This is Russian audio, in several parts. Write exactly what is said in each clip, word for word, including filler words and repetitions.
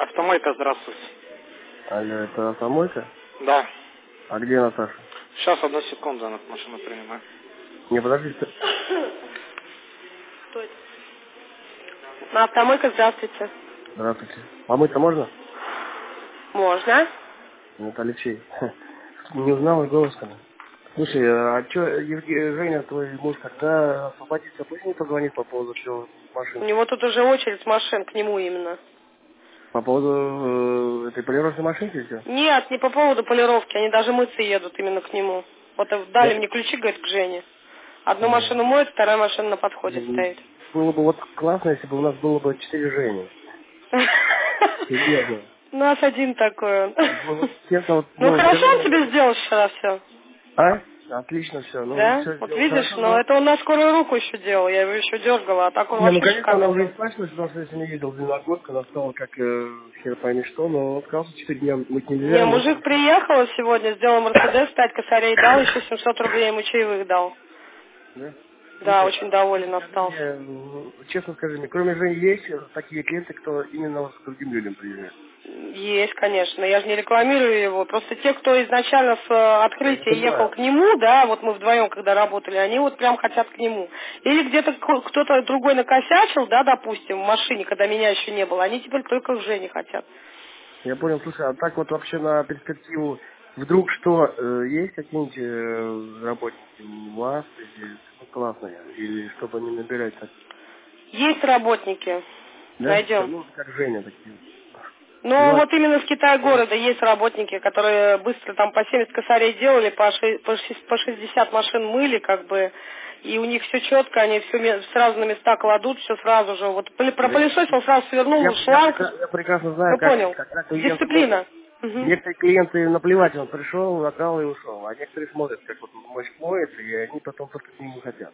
Автомойка, здравствуйте. Алло, это автомойка? Да. А где Наташа? Сейчас, одну секунду, она машину принимает. Не, подожди. Кто это? На автомойка, здравствуйте. Здравствуйте. Помыть-то можно? Можно. Это Алексей. Не узнал голос-то. Слушай, а что, Женя, твой муж, когда освободится, пусть не позвонит по поводу всего машин? У него тут уже очередь машин к нему именно. По поводу э, этой полировки машинки все? Нет, не по поводу полировки, они даже мыться едут именно к нему. Вот дали Да. мне ключи, говорит, к Жене. Одну машину моет, вторая машина на подходе Mm-hmm. стоит. Было бы вот классно, если бы у нас было бы четыре Жени. Серьезно. У нас один такой он. Ну хорошо он тебе сделал вчера все. А? Отлично все. Ну, да? Все вот видишь, хорошо, но да? это он на скорую руку еще делал, я его еще дергала, а так он Не, вообще ну, конечно, шикарно. она уже испачкалась, потому что если не ездил в Длинногорск, она стала как э, хер пойми что, но он сказал, что четыре дня мыть нельзя. Не, мужик но... приехал сегодня, сделал Мерседес, пять косарей дал, еще семьсот рублей ему чаевых дал. Да? Да, Слушай, очень доволен остался. Мне, честно скажи мне, кроме Жени есть такие клиенты, кто именно вот к другим людям приезжает? Есть, конечно. Я же не рекламирую его. Просто те, кто изначально с открытия ехал к нему, да, вот мы вдвоем, когда работали, они вот прям хотят к нему. Или где-то кто-то другой накосячил, да, допустим, в машине, когда меня еще не было, они теперь только к Жене хотят. Я понял, слушай, а так вот вообще на перспективу, вдруг что, э, есть какие-нибудь э, работники у вас, или ну, классные, или чтобы не набирать так? Есть работники. Да? Найдем. Ну, как Женя такие. Ну, Желательно. вот именно с Китая-города есть работники, которые быстро там по семьдесят косарей делали, по шестьдесят машин мыли, как бы, и у них все четко, они все сразу на места кладут, все сразу же. Вот пропылесосил, сразу свернул я, шланг. Я, я прекрасно знаю, ну, как, понял. когда клиент... Дисциплина. Угу. Некоторые клиенты наплевать, он пришел, отдал и ушел, а некоторые смотрят, как вот мощь моется, и они потом только к нему хотят.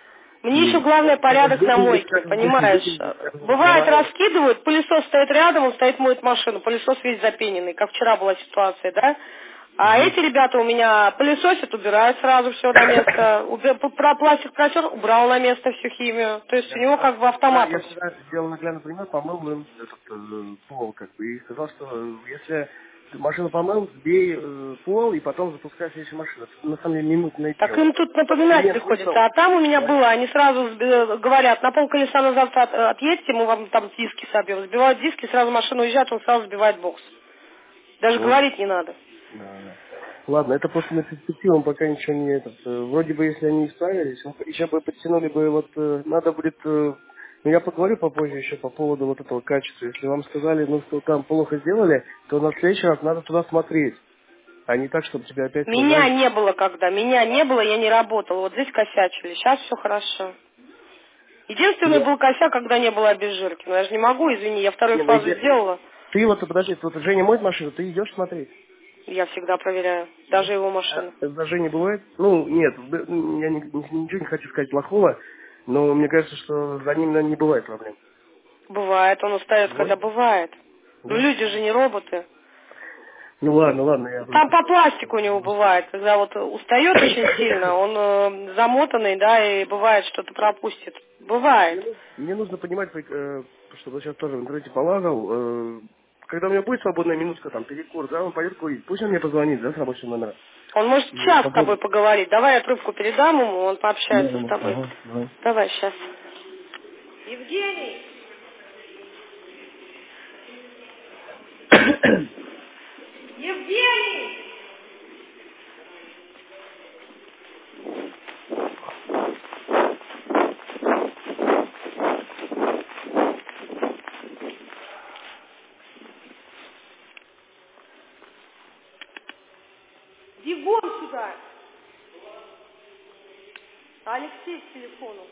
Мне еще главное порядок на мойке, понимаешь? Бывает, раскидывают, пылесос стоит рядом, он стоит, моет машину, пылесос весь запененный, как вчера была ситуация, да? А mm-hmm. эти ребята у меня пылесосят, убирают сразу все на место, Убер... про пластик протер, убрал на место всю химию, то есть я у него как бы автоматом. Я вчера сделал наглядный пример, помыл им этот э, пол, как бы, и сказал, что если ты машину помыл, сбей э, пол и потом запускай следующую машину. На самом деле минутное дело. Так им тут напоминать Нет, приходится. А там у меня да. было, они сразу говорят, на пол колеса назад от, отъедьте, мы вам там диски собьем. Сбивают диски, сразу машину уезжает, он сразу сбивает бокс. Даже вот. Говорить не надо. Да, да. Ладно, это просто на перспективу, пока ничего не этот. Вроде бы, если они исправились, еще бы подтянули бы, вот, надо будет... Ну, я поговорю попозже еще по поводу вот этого качества. Если вам сказали, ну, что там плохо сделали, то на следующий раз надо туда смотреть. А не так, чтобы тебя опять... Меня узнали. не было когда. Меня не было, я не работала. Вот здесь косячили. Сейчас все хорошо. Единственный Нет. был косяк, когда не было обезжирки. Но я же не могу, извини, я вторую не, фазу я... сделала. Ты вот, подожди, вот Женя моет машину, ты идешь смотреть? Я всегда проверяю. Даже его машину. А, даже не бывает? Ну, нет, я не, ничего не хочу сказать плохого, но мне кажется, что за ним, наверное, не бывает проблем. Бывает, он устает, когда бывает. Да? Ну, люди же не роботы. Ну, ладно, ладно. Я... Там по пластику у него бывает, когда вот устает очень сильно, он э, замотанный, да, и бывает, что-то пропустит. Бывает. Мне, мне нужно понимать, э, чтобы я сейчас тоже в интернете полазал, э, когда у меня будет свободная минутка, там, перекур, да, он пойдет курить, пусть он мне позвонит, да, с рабочего номера. Он может час с тобой поговорить. Давай я трубку передам ему, он пообщается mm-hmm. с тобой. Ага, давай. Давай, сейчас. Евгений! Евгений! Иди вон сюда! Алексей с телефону.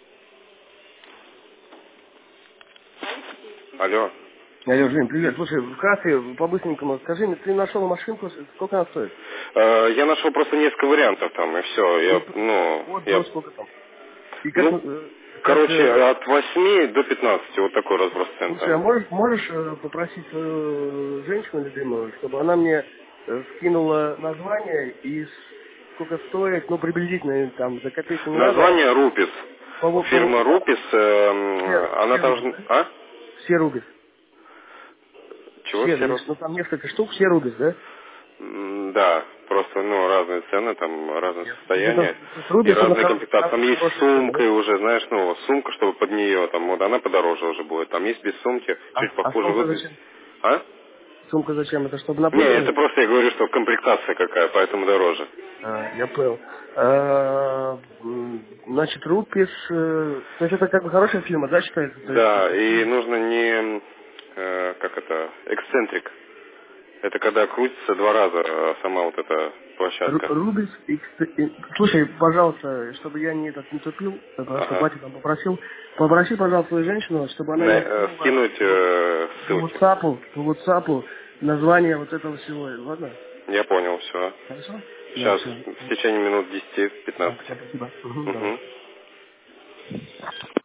Алексей. Алло. Алло, Жень, привет. Слушай, вкратце, по-быстренькому, скажи мне, ты нашел машинку, сколько она стоит? Э, я нашел просто несколько вариантов там, и все. Я, ну, вот, я... вот сколько там? И как, ну, как, короче, как, от восьми до пятнадцати, вот такой разброс цен. Слушай, а можешь, можешь попросить свою женщину любимую, чтобы она мне скинула название и сколько стоит, ну, приблизительно, там, за копейку не Название надо. Рупис. По, Фирма по, Рупис, э, все, она все должна... Рупис, а? Все Рупис. Чего все, все ну, Рубис? ну там несколько штук, все Рубис, да? М, Да, просто, ну, разные цены, там, разные Нет. состояния Ну, там, и Рубис, он разные хоро- комплектации. Там есть с хорошая цена, сумкой да? уже, знаешь, ну, сумка, чтобы под нее, там, вот она подороже уже будет. Там есть без сумки, А, чуть а похуже сумка выглядит. зачем? А? Сумка зачем? Это чтобы на Не, пол это лежать? просто я говорю, что комплектация какая, поэтому дороже. А, я понял. А, м, значит, Рупис, э, то есть это как бы хорошая фирма, да, считается? То есть, Да, и э, нужно не, э, как это, эксцентрик. Это когда крутится два раза э, сама вот эта Ру- площадка. Рубис, X- э, слушай, пожалуйста, чтобы я не этот не тупил, потому что Ага. батя там попросил, попроси, пожалуйста, свою женщину, чтобы она На- мне э, скинула скинуть по, э, по ссылки. WhatsApp, по WhatsApp название вот этого всего, ладно? Я понял, все. Хорошо? Да, Сейчас все. в течение минут Да, десяти-пятнадцати. все, спасибо. Угу, давай. Угу.